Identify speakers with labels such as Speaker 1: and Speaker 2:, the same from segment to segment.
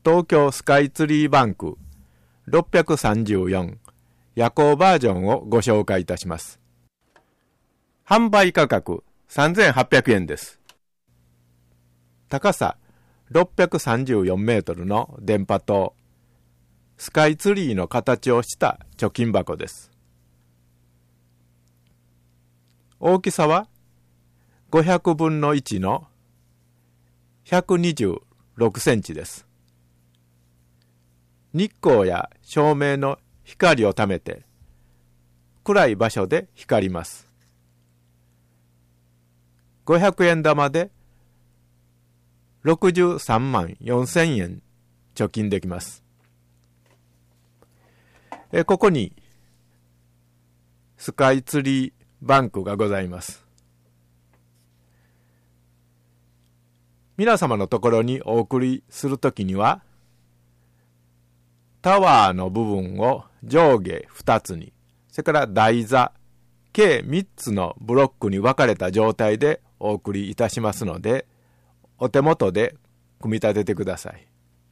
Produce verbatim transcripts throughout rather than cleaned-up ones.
Speaker 1: 東京スカイツリーバンクろっぴゃくさんじゅうよん夜行バージョンをご紹介いたします。販売価格さんぜんはっぴゃくえんです。高さろっぴゃくさんじゅうよんメートルの電波塔、スカイツリーの形をした貯金箱です。大きさはごひゃくぶんのいちのひゃくにじゅうろくセンチです。日光や照明の光をためて暗い場所で光ります。ごひゃくえん玉でろくじゅうさんまんよんせんえん貯金できます。えここにスカイツリーバンクがございます。皆様のところにお送りするときには、タワーの部分を上下ふたつに、それから台座、計みっつのブロックに分かれた状態でお送りいたしますので、お手元で組み立ててください。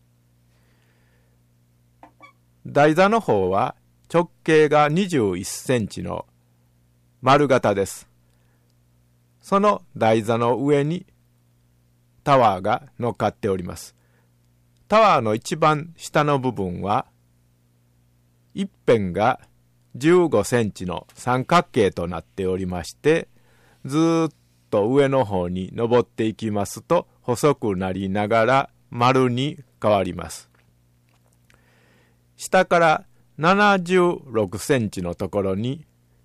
Speaker 1: 台座の方は直径がにじゅういっセンチの丸型です。その台座の上にタワーが乗っかっております。タワーの一番下の部分は一辺がじゅうごセンチの三角形となっておりまして、ずーっと上の方に登っていきますと細くなりながら丸に変わります。下からななじゅうろくセンチのところに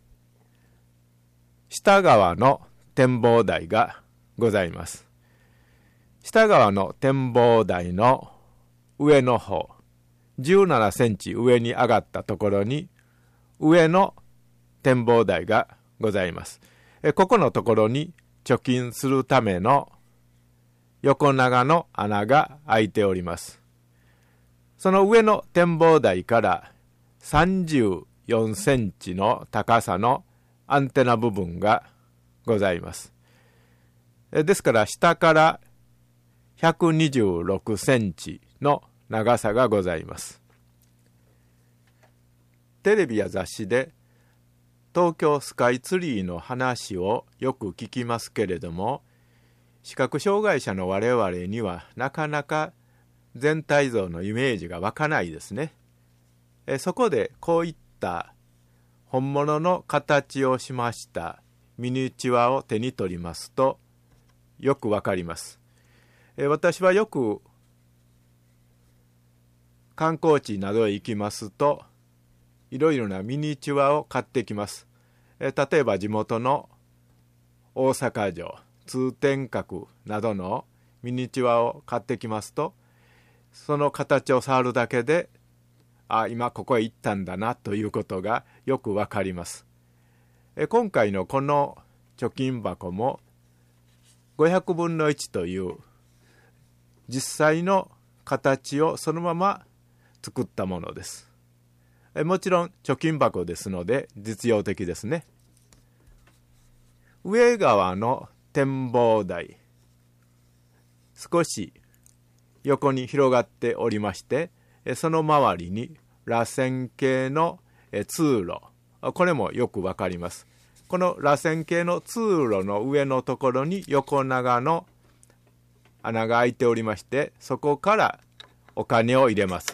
Speaker 1: 下側の展望台がございます。下側の展望台の上の方、じゅうななセンチ上に上がったところに上の展望台がございます。えここのところに貯金するための横長の穴が開いております。その上の展望台からさんじゅうよんセンチの高さのアンテナ部分がございます。ですから下からひゃくにじゅうろくセンチの長さがございます。テレビや雑誌で東京スカイツリーの話をよく聞きますけれども、視覚障害者の我々にはなかなか全体像のイメージが湧かないですね。えそこでこういった本物の形をしましたミニチュアを手に取りますとよくわかります。え私はよく観光地などへ行きますといろいろなミニチュアを買ってきます。え例えば地元の大阪城、通天閣などのミニチュアを買ってきますと、その形を触るだけで、あ、今ここへ行ったんだなということがよくわかります。え今回のこの貯金箱もごひゃくぶんのいちという実際の形をそのまま作ったものです。えもちろん貯金箱ですので実用的ですね。上側の展望台、少し横に広がっておりまして、その周りに螺旋形の通路、これもよくわかります。この螺旋形の通路の上のところに横長の穴が開いておりまして、そこからお金を入れます。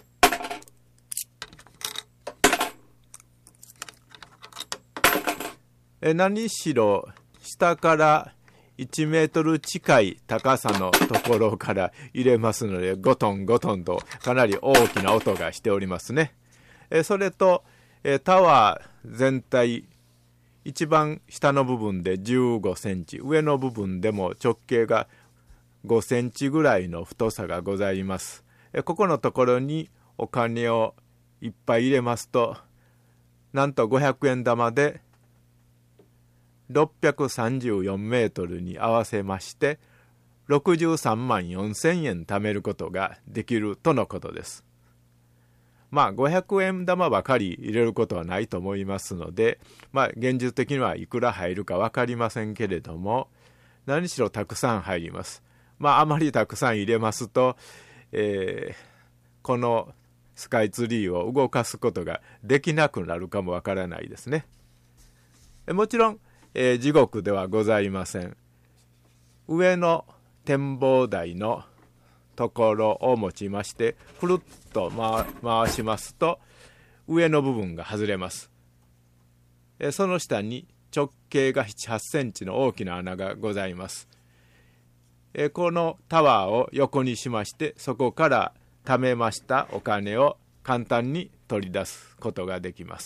Speaker 1: え何しろ下からいちメートル近い高さのところから入れますので、ゴトンゴトンとかなり大きな音がしておりますね。えそれとえタワー全体一番下の部分でじゅうごセンチ、上の部分でも直径がごセンチぐらいの太さがございます。えここのところにお金をいっぱい入れますと、なんとごひゃくえん玉でろっぴゃくさんじゅうよんメートルに合わせましてろくじゅうさんまんよんせんえん貯めることができるとのことです。まあごひゃくえん玉ばかり入れることはないと思いますので、まあ現実的にはいくら入るか分かりませんけれども、何しろたくさん入ります。まああまりたくさん入れますと、えー、 このスカイツリーを動かすことができなくなるかもわからないですね。もちろん、えー、地獄ではございません。上の展望台のところを持ちましてくるっと 回, 回しますと上の部分が外れます。えー、その下に直径がなな、はちセンチの大きな穴がございます。えー、このタワーを横にしましてそこから貯めましたお金を簡単に取り出すことができます。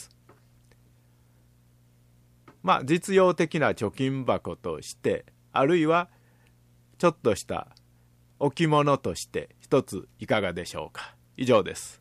Speaker 1: まあ実用的な貯金箱としてあるいはちょっとした置物として一ついかがでしょうか。以上です。